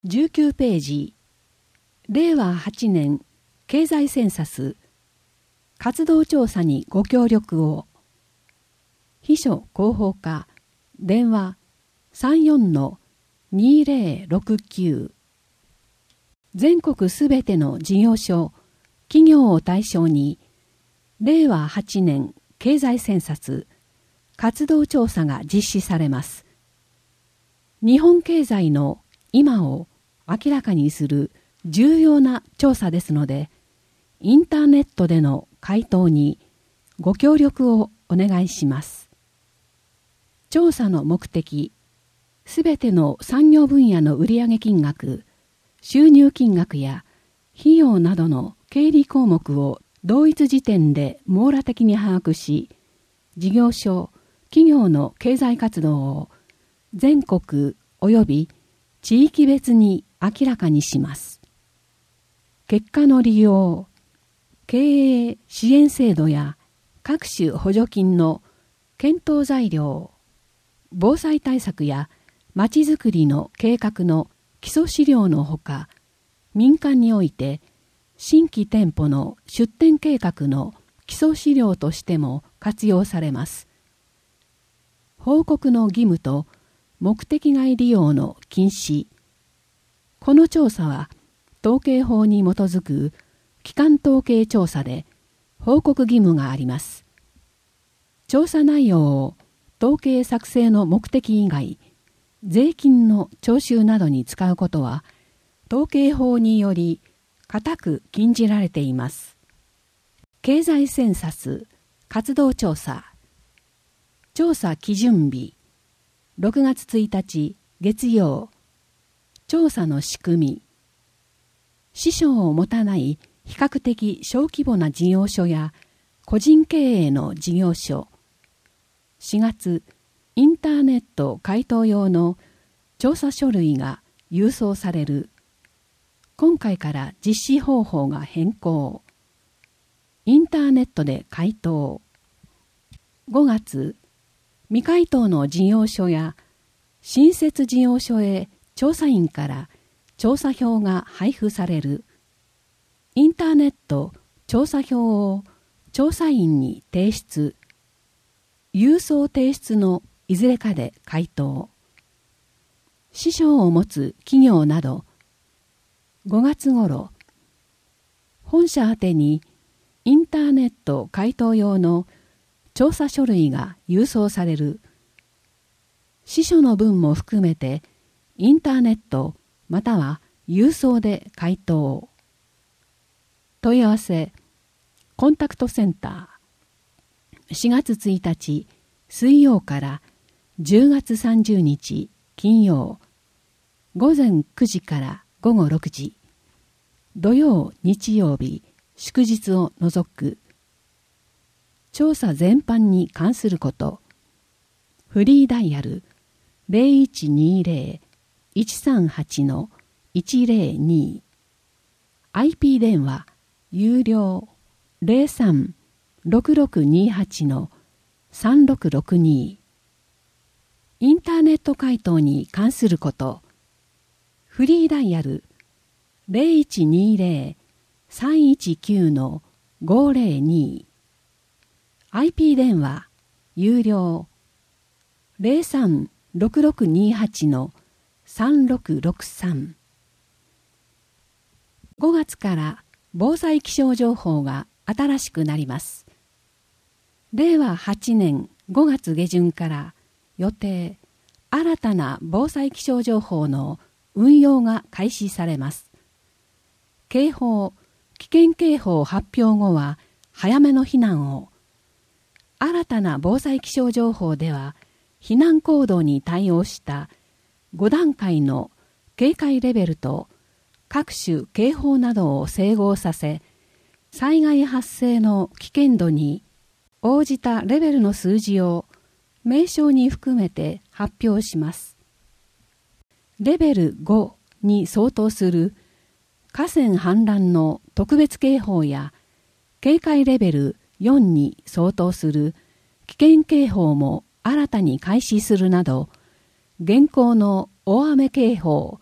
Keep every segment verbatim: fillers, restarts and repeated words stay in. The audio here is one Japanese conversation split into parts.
じゅうきゅうページ、れいわはちねん経済センサス活動調査にご協力を。秘書広報課電話 さんよんのにぜろろくきゅう。全国すべての事業所、企業を対象にれいわはちねん経済センサス活動調査が実施されます。日本経済の今を明らかにする重要な調査ですので、インターネットでの回答にご協力をお願いします。調査の目的、すべての産業分野の売上金額、収入金額や費用などの経理項目を同一時点で網羅的に把握し、事業所、企業の経済活動を全国及び地域別に明らかにします。結果の利用、経営支援制度や各種補助金の検討材料、防災対策やまちづくりの計画の基礎資料のほか、民間において新規店舗の出店計画の基礎資料としても活用されます。報告の義務と目的外利用の禁止。この調査は統計法に基づく基幹統計調査で報告義務があります。調査内容を統計作成の目的以外、税金の徴収などに使うことは統計法により固く禁じられています。経済センサス活動調査調査基準日ろくがつついたち月曜。調査の仕組み。支所を持たない比較的小規模な事業所や個人経営の事業所。しがつ、インターネット回答用の調査書類が郵送される。今回から実施方法が変更。インターネットで回答。ごがつ、未回答の事業所や新設事業所へ調査員から調査票が配布される。インターネット調査票を調査員に提出。郵送提出のいずれかで回答。支所を持つ企業など、ごがつ頃、本社宛てにインターネット回答用の調査書類が郵送される。支所の分も含めてインターネットまたは郵送で回答。問い合わせコンタクトセンターしがつついたち水曜からじゅうがつさんじゅうにち金曜ごぜんくじからごごろくじ土曜日曜日祝日を除く。調査全般に関すること。フリーダイヤル ゼロいちにゼロ いちさんはち いちゼロに アイピー 電話有料 ゼロさん ろくろくにはち さんろくろくに インターネット回答に関すること。フリーダイヤル ゼロいちにゼロ さんいちきゅう ごゼロに アイピー 電話有料 ゼロさん ろくろくにはち さんろくろくさん。ごがつから防災気象情報が新しくなります。れいわはちねんごがつげじゅんから予定新たな防災気象情報の運用が開始されます。警報、危険警報発表後は早めの避難を。新たな防災気象情報では避難行動に対応したごだんかいの警戒レベルと各種警報などを整合させ、災害発生の危険度に応じたレベルの数字を名称に含めて発表します。レベルごに相当する河川氾濫の特別警報や警戒レベルよんに相当する危険警報も新たに開始するなど、現行の大雨警報、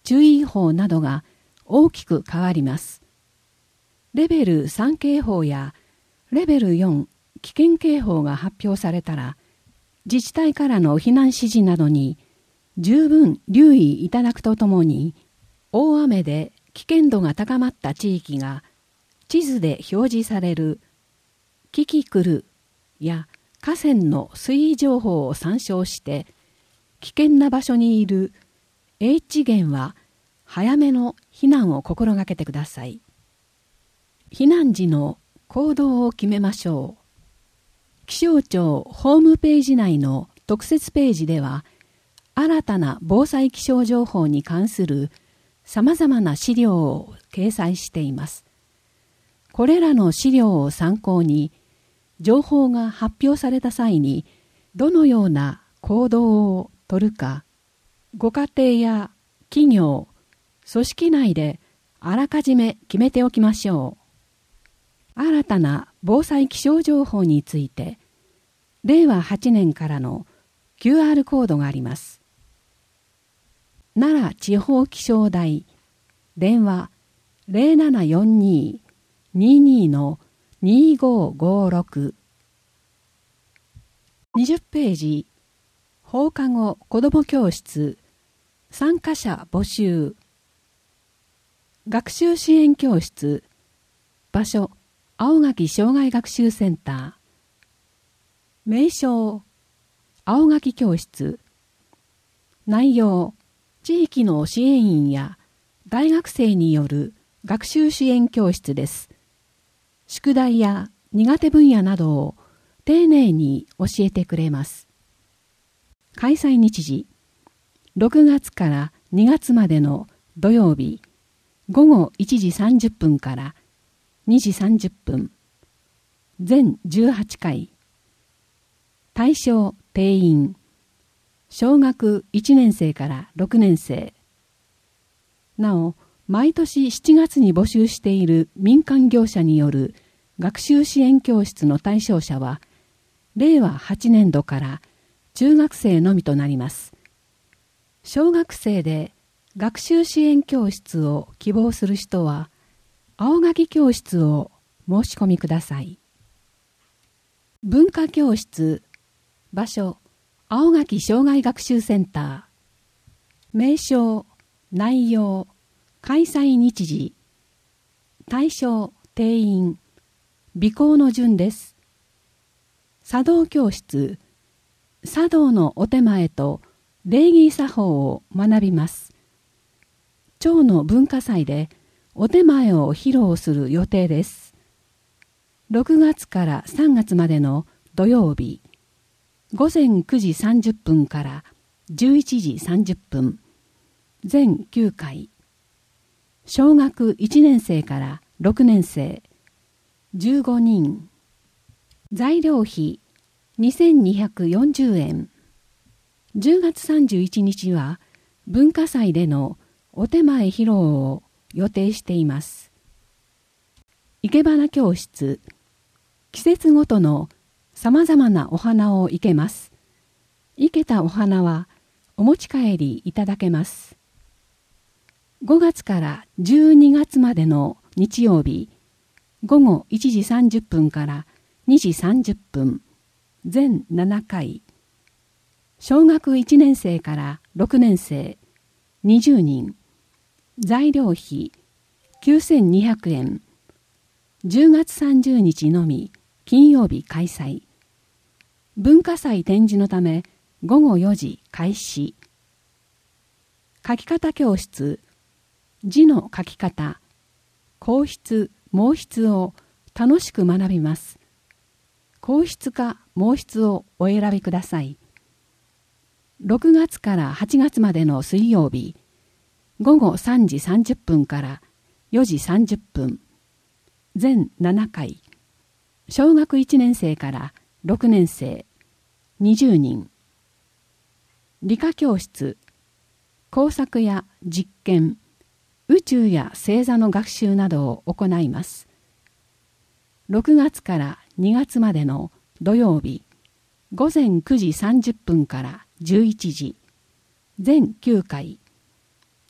注意報などが大きく変わります。レベルさん警報やレベルよん危険警報が発表されたら、自治体からの避難指示などに十分留意いただくとともに、大雨で危険度が高まった地域が地図で表示されるキキクルや河川の水位情報を参照して、危険な場所にいる H 源は早めの避難を心がけてください。避難時の行動を決めましょう。気象庁ホームページ内の特設ページでは、新たな防災気象情報に関するさまざまな資料を掲載しています。これらの資料を参考に、情報が発表された際にどのような行動をとるか、ご家庭や企業、組織内であらかじめ決めておきましょう。新たな防災気象情報について、れいわはちねんからの キューアール コードがあります。奈良地方気象台、電話 ゼロななよんに にに のにごごろく。にじゅっページ、放課後子ども教室、参加者募集。学習支援教室、場所、青垣障害学習センター。名称、青垣教室。内容、地域の支援員や大学生による学習支援教室です。宿題や苦手分野などを丁寧に教えてくれます。開催日時、ろくがつからにがつまでの土曜日、ごごいちじさんじゅっぷんからにじさんじゅっぷん、全じゅうはちかい。対象定員、小学いちねん生からろくねん生。なお、毎年しちがつに募集している民間業者による学習支援教室の対象者は、れいわはちねんどから中学生のみとなります。小学生で学習支援教室を希望する人は、青垣教室を申し込みください。文化教室、場所、青垣障害学習センター。名称、内容、開催日時、対象、定員、備考の順です。茶道教室、茶道のお手前と礼儀作法を学びます。町の文化祭でお手前を披露する予定です。ろくがつからさんがつまでの土曜日、ごぜんくじさんじゅっぷんからじゅういちじさんじゅっぷん、全きゅうかい。小学いちねん生からろくねん生、じゅうごにん。材料費にせんにひゃくよんじゅうえん。じゅうがつさんじゅういちにちは文化祭でのお手前披露を予定しています。生け花教室、季節ごとのさまざまなお花を生けます。生けたお花はお持ち帰りいただけます。ごがつからじゅうにがつまでの日曜日、ごごいちじさんじゅっぷんからにじさんじゅっぷん、全ななかい。小学いちねん生からろくねん生、にじゅうにん。材料費きゅうせんにひゃくえん。じゅうがつさんじゅうにちのみ金曜日開催。文化祭展示のためごごよじ開始。書き方教室、字の書き方、硬筆、毛筆を楽しく学びます。硬筆か毛筆をお選びください。ろくがつからはちがつまでの水曜日、ごごさんじさんじゅっぷんからよじさんじゅっぷん、全ななかい。小学いちねん生からろくねん生、にじゅうにん。理科教室、工作や実験、宇宙や星座の学習などを行います。ろくがつからにがつまでの土曜日、ごぜんくじさんじゅっぷんからじゅういちじ、全きゅうかい。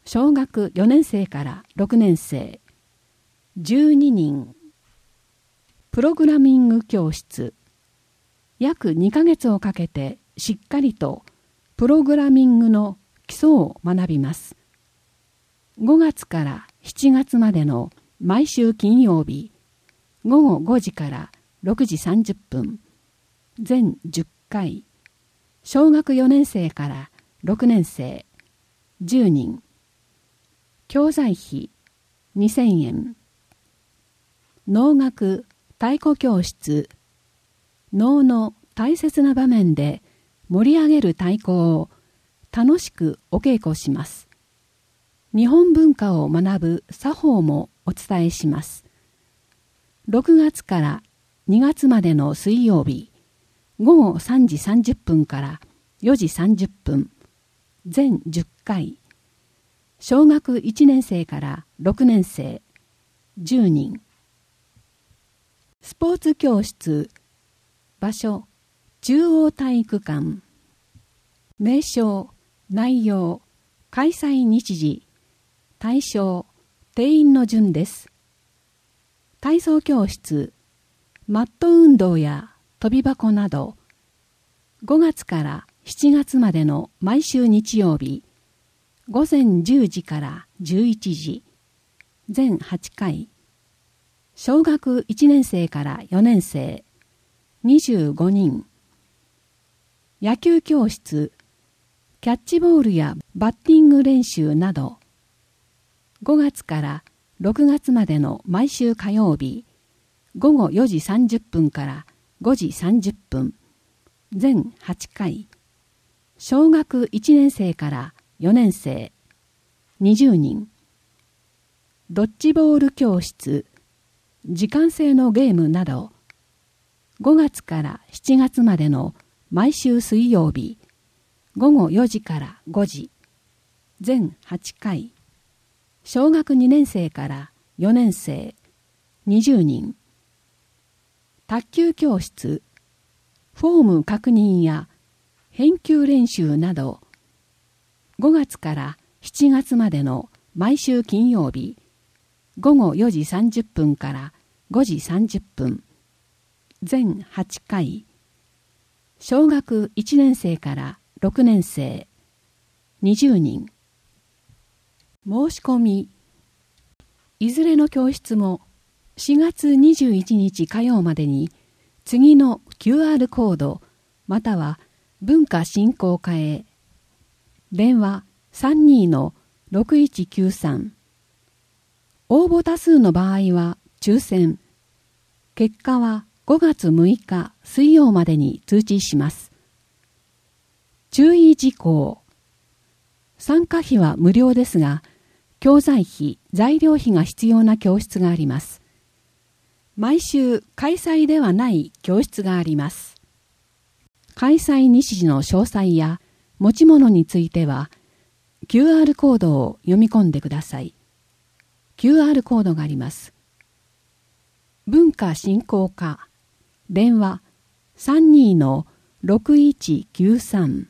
小学よねん生からろくねん生じゅうににん。プログラミング教室。約にかげつをかけてしっかりとプログラミングの基礎を学びます。ごがつからしちがつまでの毎週金曜日、ごごごじからろくじさんじゅっぷん、全じゅっかい、小学よねん生からろくねん生じゅうにん。教材費にせんえん。能楽太鼓教室。能の大切な場面で盛り上げる太鼓を楽しくお稽古します。日本文化を学ぶ作法もお伝えします。ろくがつからにがつまでの水曜日、ごごさんじさんじゅっぷんからよじさんじゅっぷん、全じゅっかい、小学いちねん生からろくねん生じゅうにん。スポーツ教室。場所、中央体育館。名称、内容、開催日時、対象、定員の順です。体操教室、マット運動や跳び箱など、ごがつからしちがつまでの毎週日曜日、ごぜんじゅうじからじゅういちじ、全はちかい、小学いちねん生からよねん生にじゅうごにん。野球教室、キャッチボールやバッティング練習など、ごがつからろくがつまでの毎週火曜日、ごごよじさんじゅっぷんからごじさんじゅっぷん、全はちかい、小学いちねん生からよねん生にじゅうにん。ドッジボール教室、時間制のゲームなど、ごがつからしちがつまでの毎週水曜日、ごごよじからごじ、全はちかい、小学にねん生からよねん生にじゅうにん。卓球教室、フォーム確認や返球練習など、ごがつからしちがつまでの毎週金曜日、ごごよじさんじゅっぷんからごじさんじゅっぷん、全はちかい、小学いちねん生からろくねん生にじゅうにん。申し込み。いずれの教室もしがつにじゅういちにち火曜までに次の キューアール コードまたは文化振興課へ。電話さんにーのろくいちきゅうさん。応募多数の場合は抽選。結果はごがつむいか水曜までに通知します。注意事項。参加費は無料ですが、教材費、材料費が必要な教室があります。毎週開催ではない教室があります。開催日時の詳細や持ち物については、キューアール コードを読み込んでください。キューアール コードがあります。文化振興課、電話さんにーのろくいちきゅうさん。に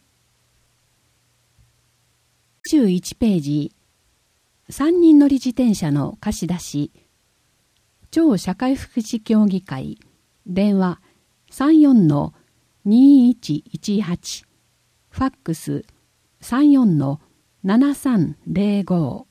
じゅういちページ、さんにん乗り自転車の貸し出し、超社会福祉協議会、電話さんよんのにいちいちはち、ファックスさんよんのななさんぜろご。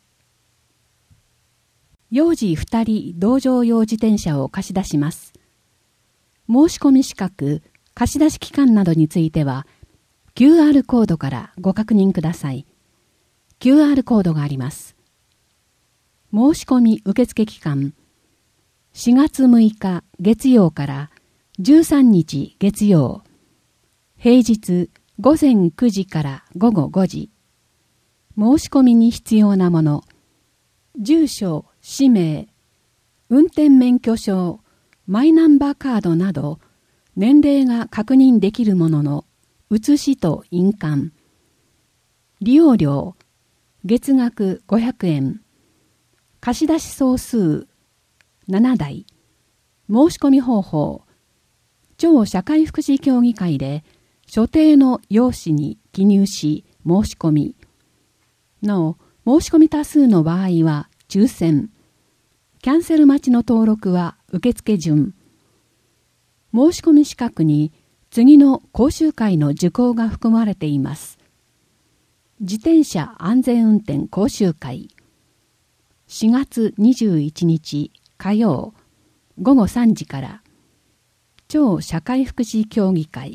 幼児ふたり同乗用自転車を貸し出します。申し込み資格、貸し出し期間などについては、キューアール コードからご確認ください。キューアール コードがあります。申し込み受付期間、しがつむいか月曜からじゅうさんにち月曜、平日ごぜんくじからごごごじ。申し込みに必要なもの、住所、氏名、運転免許証、マイナンバーカードなど、年齢が確認できるものの写しと印鑑。利用料、月額ごひゃくえん。貸し出し総数ななだい。申し込み方法、超社会福祉協議会で所定の用紙に記入し申し込み。なお、 申し込み多数の場合は抽選。キャンセル待ちの登録は受付順。申し込み資格に次の講習会の受講が含まれています。自転車安全運転講習会。しがつにじゅういちにち火曜ごごさんじから。超社会福祉協議会。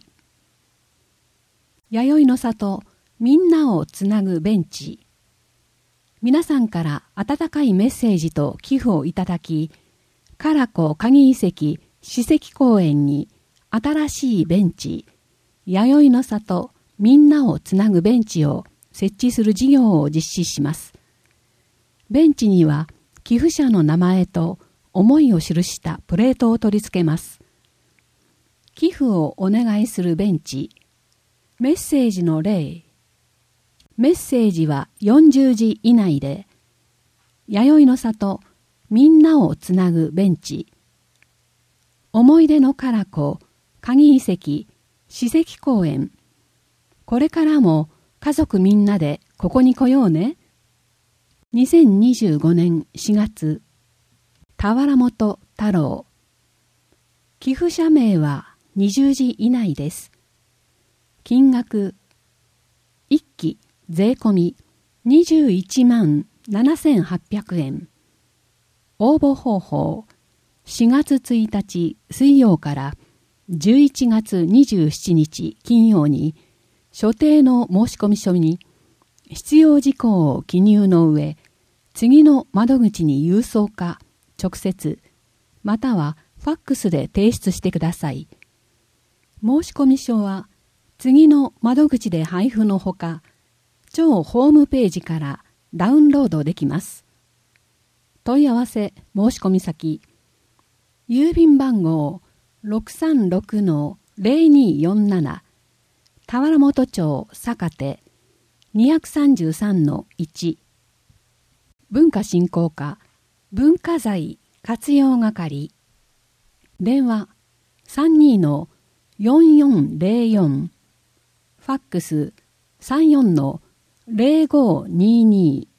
弥生の里みんなをつなぐベンチ。皆さんから温かいメッセージと寄付をいただき、唐子鍵遺跡史跡公園に新しいベンチ、弥生の里みんなをつなぐベンチを設置する事業を実施します。ベンチには寄付者の名前と思いを記したプレートを取り付けます。寄付をお願いするベンチ、メッセージの例。メッセージはよんじゅうじ以内で、弥生の里みんなをつなぐベンチ、思い出の唐子鍵遺跡史跡公園、これからも家族みんなでここに来ようね。にせんにじゅうごねんしがつ、田原本太郎。寄付者名はにじゅうじ以内です。金額いっき税込みにじゅういちまんななせんはっぴゃくえん。応募方法、しがつついたち水曜からじゅういちがつにじゅうしちにち金曜に所定の申込書に必要事項を記入の上、次の窓口に郵送か直接またはファックスで提出してください。申込書は次の窓口で配布のほか、超ホームページからダウンロードできます。問い合わせ申込先、郵便番号 ろくさんろくのぜろによんなな 田原本町坂手 にひゃくさんじゅうさんのいち、文化振興課文化財活用係。電話 さんにのよんよんぜろよん、ファックス さんよんのぜろごにに。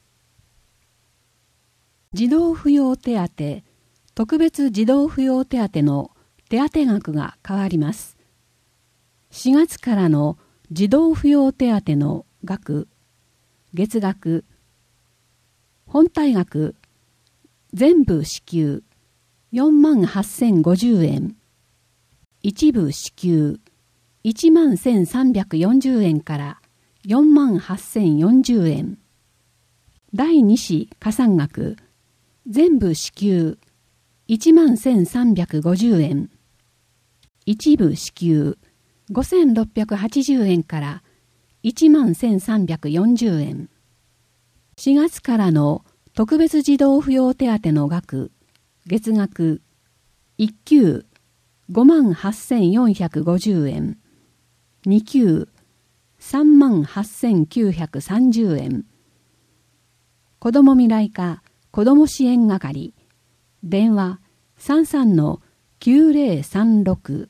児童扶養手当、特別児童扶養手当の手当額が変わります。しがつからの児童扶養手当の額、月額、本体額、全部支給よんまんはっせんごじゅうえん、一部支給いちまんせんさんびゃくよんじゅうえんからよんまんはっせんよんじゅうえん。だいに子加算額、全部支給いちまんせんさんびゃくごじゅうえん。一部支給ごせんろっぴゃくはちじゅうえんからいちまんせんさんびゃくよんじゅうえん。しがつからの特別児童扶養手当の額、月額いっ級ごまんはっせんよんひゃくごじゅうえん。に級さんまんはっせんきゅうひゃくさんじゅうえん。子ども未来課子ども支援係。電話 さんさんのきゅうぜろさんろく。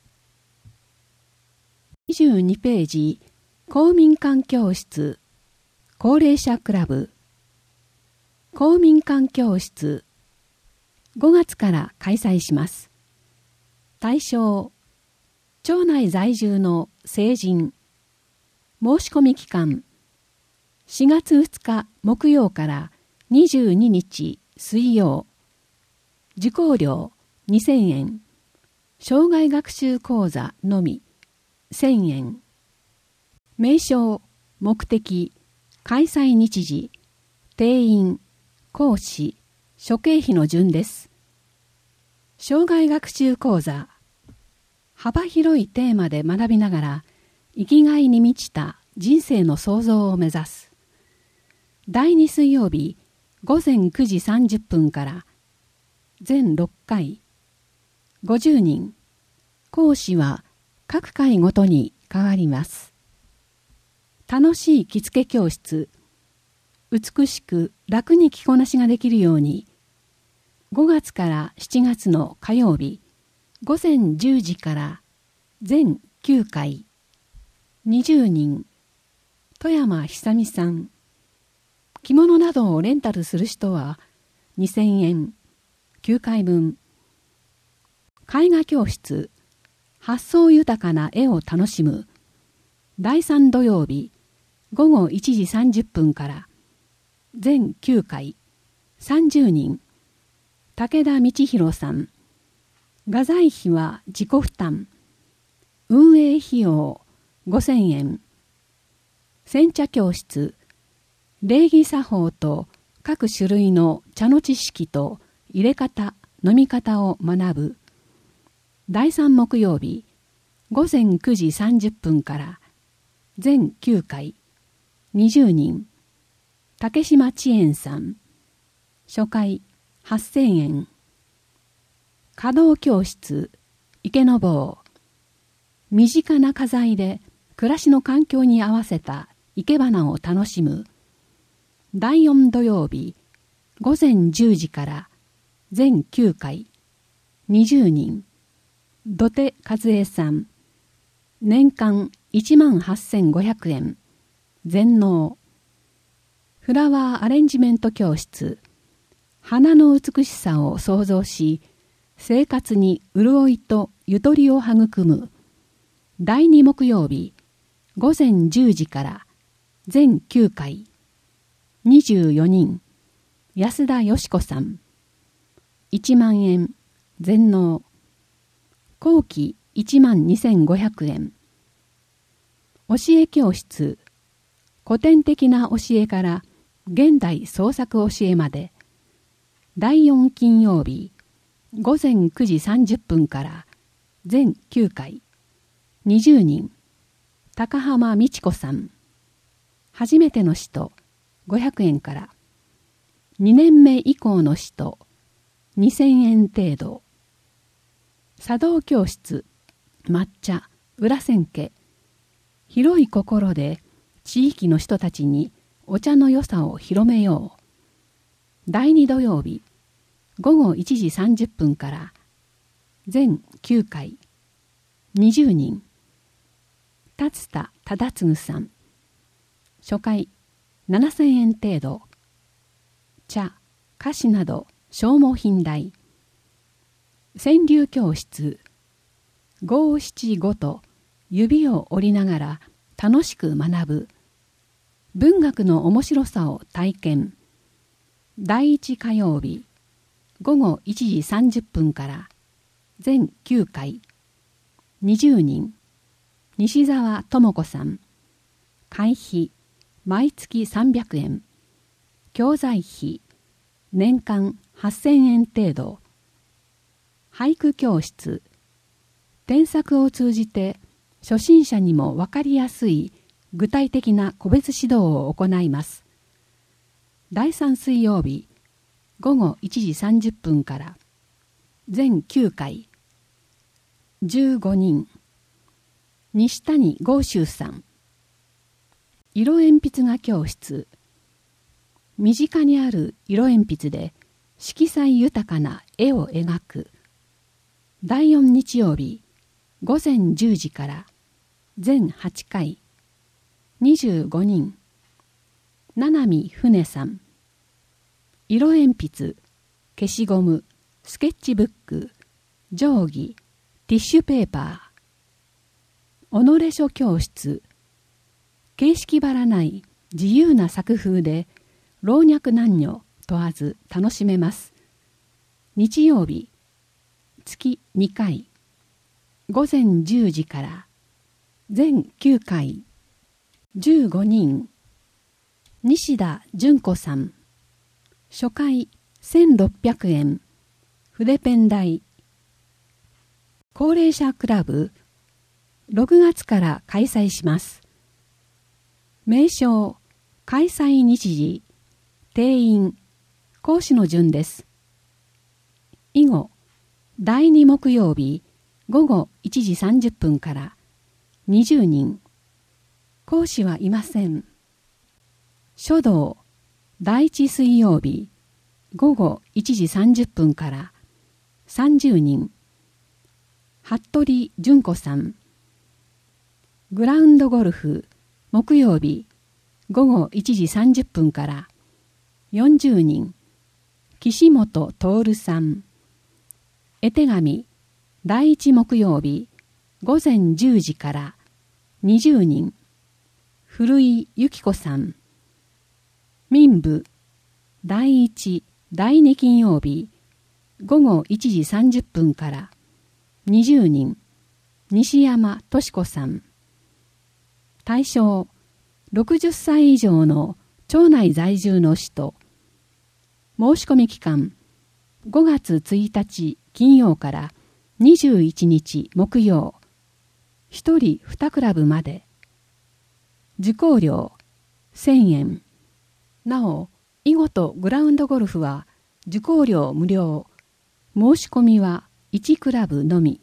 にじゅうにページ、公民館教室高齢者クラブ。公民館教室ごがつから開催します。対象、町内在住の成人。申し込み期間、しがつふつか木曜からにじゅうににち水曜。受講料にせんえん。生涯学習講座のみせんえん。名称、目的、開催日時、定員、講師、諸経費の順です。生涯学習講座。幅広いテーマで学びながら生きがいに満ちた人生の創造を目指す。だいに水曜日ごぜんくじさんじゅっぷんから全ろっかいごじゅうにん。講師は各回ごとに変わります。楽しい着付け教室。美しく楽に着こなしができるようにごがつからしちがつの火曜日ごぜんじゅうじから全きゅうかいにじゅうにん。富山久美さん。 着物などをレンタルする人はにせんえん、きゅうかいぶん。絵画教室、発想豊かな絵を楽しむ。だいさん土曜日、ごごいちじさんじゅっぷんから、全きゅうかい、さんじゅうにん。武田道弘さん。画材費は自己負担。運営費用ごせんえん。煎茶教室、礼儀作法と各種類の茶の知識と入れ方、飲み方を学ぶ。だいさん木曜日、ごぜんくじさんじゅっぷんから、全きゅうかい、にじゅうにん。竹島知円さん。初回はっせんえん。華道教室、池の坊。身近な花材で暮らしの環境に合わせた生け花を楽しむ。だいよん土曜日、ごぜんじゅうじから全きゅうかい、にじゅうにん。土手和恵さん。年間いちまんはっせんごひゃくえん。全納。フラワーアレンジメント教室。花の美しさを創造し、生活に潤いとゆとりを育む。だいに木曜日、ごぜんじゅうじから全きゅうかい、にじゅうよにん。安田よし子さん。いちまんえん。全納。後期いちまんにせんごひゃくえん。教え教室。古典的な教えから現代創作教えまで。だいよん金曜日、ごぜんくじさんじゅっぷんから全きゅうかい、にじゅうにん。高浜美智子さん。初めての人ごひゃくえんから。にねんめ以降の人にせんえん程度。茶道教室、抹茶、裏千家。広い心で地域の人たちにお茶の良さを広めよう。だいに土曜日、ごごいちじさんじゅっぷんから全きゅうかい、にじゅうにん。達田忠次さん。初回ななせんえん程度。茶、菓子など消耗品代。川柳教室。五七五と指を折りながら楽しく学ぶ。文学の面白さを体験。だいいち火曜日、ごごいちじさんじゅっぷんから全きゅうかい、にじゅうにん。西澤智子さん。会費毎月さんびゃくえん。教材費年間はっせんえん程度。俳句教室。添削を通じて初心者にも分かりやすい具体的な個別指導を行います。だいさん水曜日、ごごいちじさんじゅっぷんから全きゅうかい、じゅうごにん。西谷豪秀さん。色鉛筆画教室。身近にある色鉛筆で色彩豊かな絵を描く。だいよん日曜日、ごぜんじゅうじから全はちかい、にじゅうごにん。七海船さん。色鉛筆、消しゴム、スケッチブック、定規、ティッシュペーパー。己書教室。形式ばらない自由な作風で老若男女問わず楽しめます。日曜日、月にかい、ごぜんじゅうじから全きゅうかい、じゅうごにん。西田純子さん。初回せんろっぴゃくえん。筆ペン代。高齢者クラブろくがつから開催します。名称、開催日時、定員、講師の順です。以後、だいに木曜日ごごいちじさんじゅっぷんからにじゅうにん。講師はいません。書道、だいいち水曜日ごごいちじさんじゅっぷんからさんじゅうにん。服部純子さん。グラウンドゴルフ、木曜日ごごいちじさんじゅっぷんからよんじゅうにん。岸本徹さん。絵手紙だいいち木曜日午前じゅうじからにじゅうにん。古井由紀子さん。民部だいいち、だいに金曜日午後いちじさんじゅっぷんからにじゅうにん。西山敏子さん。対象ろくじゅっさい以上の町内在住の人。申し込み期間ごがつついたち金曜からにじゅういちにち木曜。ひとりにクラブまで。受講料せんえん。なお、囲碁とグラウンドゴルフは受講料無料。申し込みはいちクラブのみ。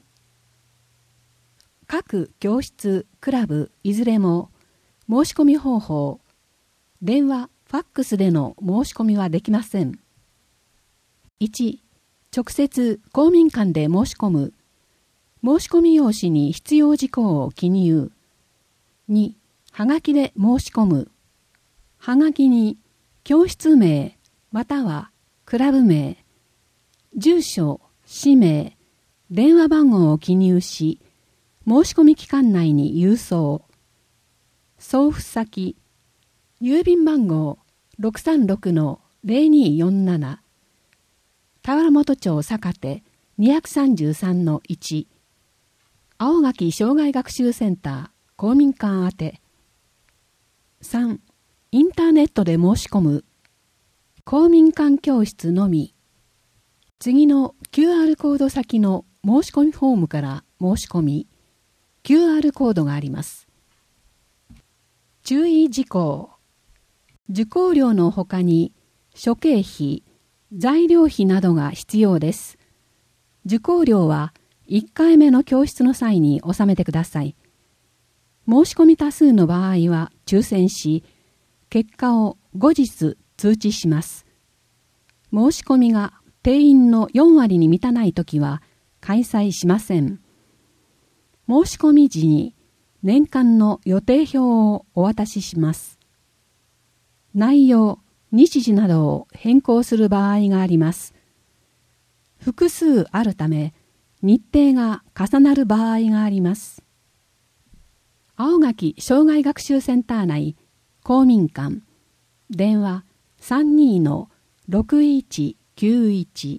各教室、クラブいずれも申し込み方法、電話、ファックスでの申し込みはできません。いち. 直接公民館で申し込む。申し込み用紙に必要事項を記入。に. はがきで申し込む。はがきに教室名またはクラブ名、住所、氏名、電話番号を記入し、申し込み期間内に郵送。送付先、郵便番号 ろくさんろくのぜろによんなな、田原本町坂手にひゃくさんじゅうさんのいち、青垣障害学習センター公民館宛て。さん. インターネットで申し込む。公民館教室のみ。次の キューアール コード先の申し込みフォームから申し込み、キューアール コードがあります。注意事項。受講料のほかに諸経費、材料費などが必要です。受講料はいっかいめの教室の際に納めてください。申し込み多数の場合は抽選し、結果を後日通知します。申し込みが定員のよんわりに満たないときは開催しません。申し込み時に年間の予定表をお渡しします。内容、日時などを変更する場合があります。複数あるため、日程が重なる場合があります。青垣障害学習センター内公民館、電話 さんにーのろくいちきゅういち。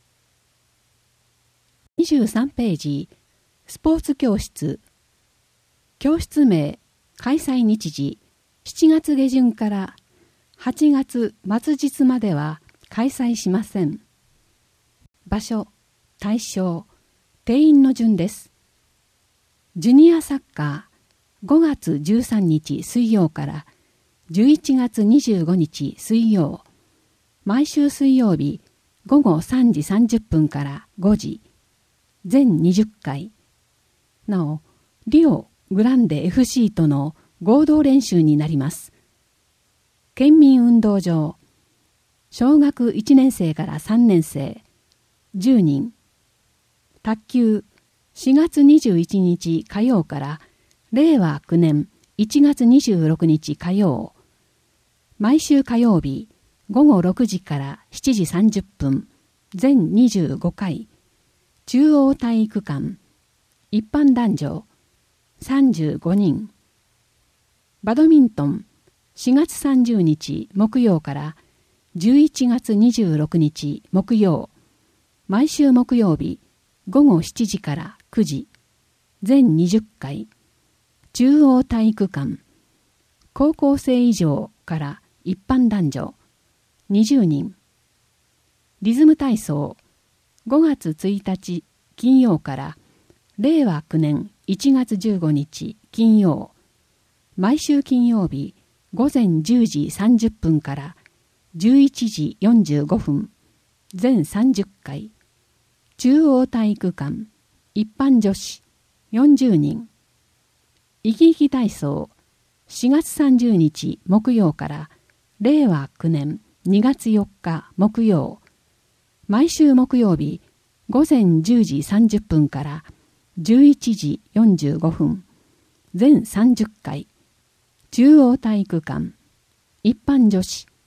にじゅうさんページ、スポーツ教室。教室名、開催日時、しちがつげじゅんからはちがつ末日までは開催しません。場所、対象、定員の順です。ジュニアサッカー、ごがつじゅうさんにち水曜からじゅういちがつにじゅうごにち水曜。毎週水曜日、ごごさんじさんじゅっぷんからごじ。全にじゅっかい。なお、リオ・グランデ エフシー との合同練習になります。県民運動場。小学いちねんせいからさんねんせい、じゅうにん。卓球、しがつにじゅういちにち火曜かられいわきゅうねんいちがつにじゅうろくにち火曜。毎週火曜日、ごごろくじからしちじさんじゅっぷん、全にじゅうごかい。中央体育館。一般男女さんじゅうごにん。バドミントン、しがつさんじゅうにち木曜からじゅういちがつにじゅうろくにち木曜。毎週木曜日、ごごしちじからくじ。全にじゅっかい。中央体育館。高校生以上から一般男女にじゅうにん。リズム体操。ごがつついたち金曜かられいわきゅうねんいちがつじゅうごにち金曜。毎週金曜日ごぜんじゅうじさんじゅっぷんからじゅういちじよんじゅうごふん。全さんじゅっかい。中央体育館。一般女子よんじゅうにん。いきいき体操。しがつさんじゅうにち木曜かられいわきゅうねんにがつよっか木曜。毎週木曜日ごぜんじゅうじさんじゅっぷんからじゅういちじよんじゅうごふん。全さんじゅっかい。中央体育館。一般女子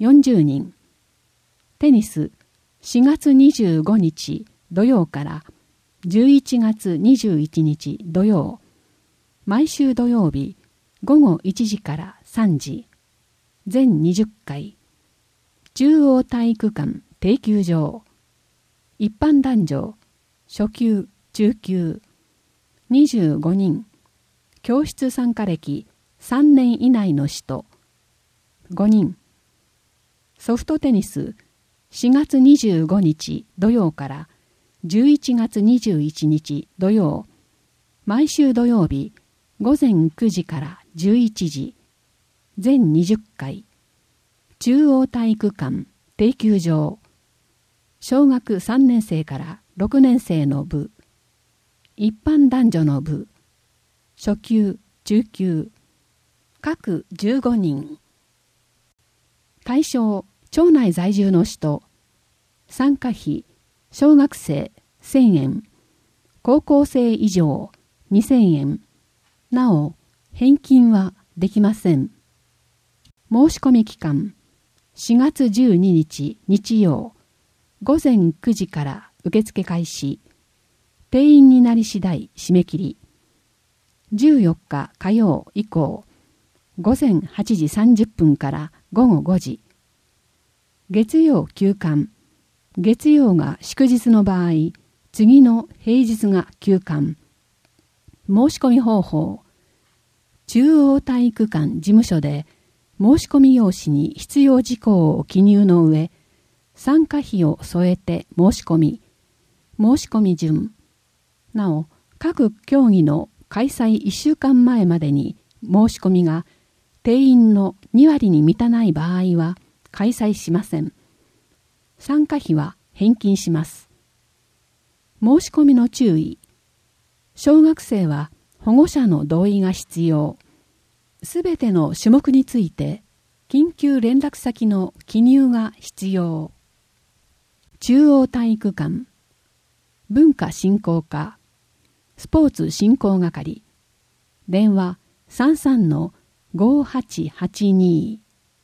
よんじゅうにん。テニスしがつにじゅうごにち土曜からじゅういちがつにじゅういちにち土曜。毎週土曜日ごごいちじからさんじ。全にじゅっかい。中央体育館定休場。一般男女初級中級にじゅうごにん。教室参加歴さんねん以内の人ごにん。ソフトテニスしがつにじゅうごにち土曜からじゅういちがつにじゅういちにち土曜。毎週土曜日ごぜんくじからじゅういちじ。全にじゅっかい。中央体育館定休場。小学さんねんせいからろくねんせいの部。一般男女の部。初級中級。各じゅうごにん。対象町内在住の人。参加費小学生せんえん。高校生以上にせんえん。なお返金はできません。申し込み期間しがつじゅうににち日曜ごぜんくじから受付開始。定員になり次第締め切り。じゅうよっか火曜以降ごぜんはちじさんじゅっぷんからごごごじ。月曜休館。月曜が祝日の場合、次の平日が休館。申し込み方法。中央体育館事務所で申し込み用紙に必要事項を記入の上、参加費を添えて申し込み、申し込み順。なお、各競技の開催いっしゅうかんまえまでに申し込みが定員のにわりに満たない場合は開催しません。参加費は返金します。申し込みの注意。小学生は保護者の同意が必要。すべての種目について緊急連絡先の記入が必要。中央体育館、文化振興課、スポーツ振興係、電話 さんさんのごはちはちに。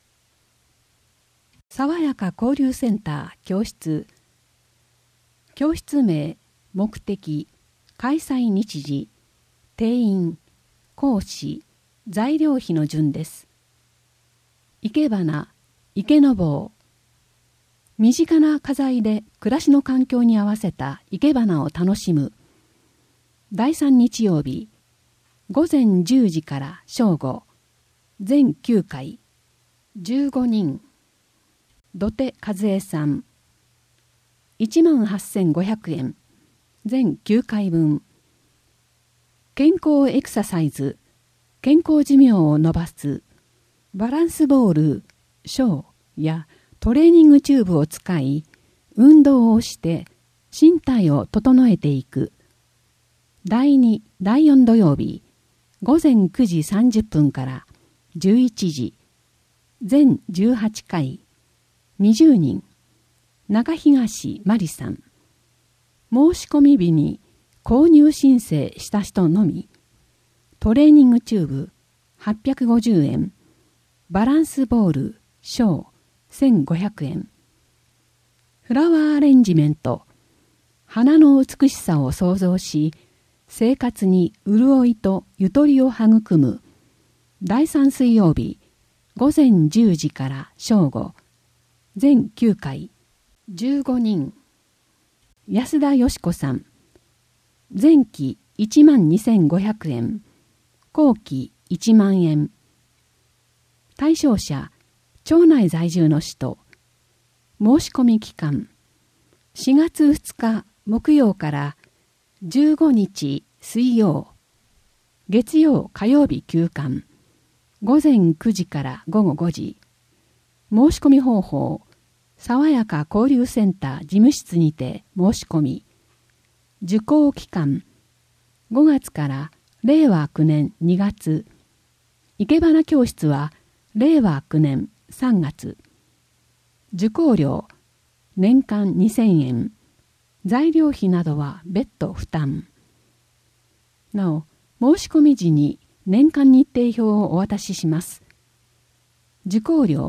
爽やか交流センター教室。教室名、目的、開催日時、定員、講師、材料費の順です。生け花、池の棒。身近な花材で暮らしの環境に合わせた生け花を楽しむ。だいさん日曜日、ごぜんじゅうじから正午、全きゅうかい、じゅうごにん。土手和江さん。いちまんはっせんごひゃくえん。全きゅうかいぶん。健康エクササイズ、健康寿命を伸ばす、バランスボール、ショーやトレーニングチューブを使い、運動をして身体を整えていく。だいに、だいよん土曜日、ごぜんくじさんじゅっぷんからじゅういちじ、全じゅうはちかい、にじゅうにん。中東真理さん。申し込み日に購入申請した人のみ。トレーニングチューブはっぴゃくごじゅうえん。バランスボール、ショーせんごひゃくえん。フラワーアレンジメント。花の美しさを創造し、生活に潤いとゆとりを育む。だいさん水曜日、ごぜんじゅうじから正午。全きゅうかい、じゅうごにん。安田よし子さん。前期いちまんにせんごひゃくえん。後期いちまんえん。対象者、町内在住の人。申し込み期間、しがつふつか木曜からじゅうごにち水曜。月曜火曜日休館。ごぜんくじからごごごじ。申し込み方法、爽やか交流センター事務室にて申し込み。受講期間、ごがつかられいわくねんにがつ。生け花教室はれいわくねんさんがつ。受講料、年間にせんえん。材料費などは別途負担。なお、申し込み時に年間日程表をお渡しします。受講料、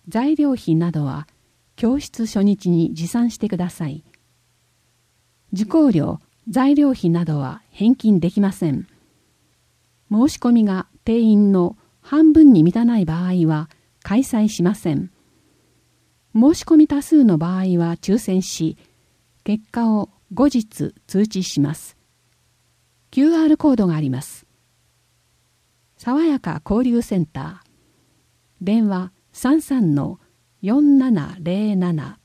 材料費などは教室初日に持参してください。受講料、材料費などは返金できません。申し込みが定員の半分に満たない場合は開催しません。申し込み多数の場合は抽選し、結果を後日通知します。キューアール コードがあります。さわやか交流センター。電話 さんさんのよんななゼロなな